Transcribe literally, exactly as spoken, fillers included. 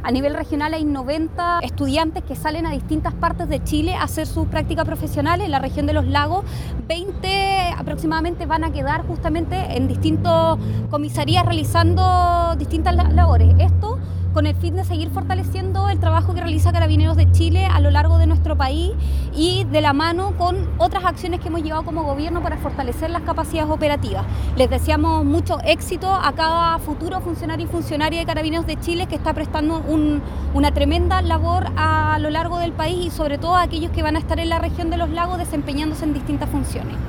A nivel regional hay noventa estudiantes que salen a distintas partes de Chile a hacer su práctica profesional. En la región de los lagos, veinte aproximadamente van a quedar justamente en distintas comisarías realizando distintas labores. Esto con el fin de seguir fortaleciendo el trabajo que realiza Carabineros de Chile a lo largo de nuestro país y de la mano con otras acciones que hemos llevado como gobierno para fortalecer las capacidades operativas. Les deseamos mucho éxito a cada futuro funcionario y funcionaria de Carabineros de Chile que está prestando un, una tremenda labor a lo largo del país y sobre todo a aquellos que van a estar en la región de los lagos desempeñándose en distintas funciones.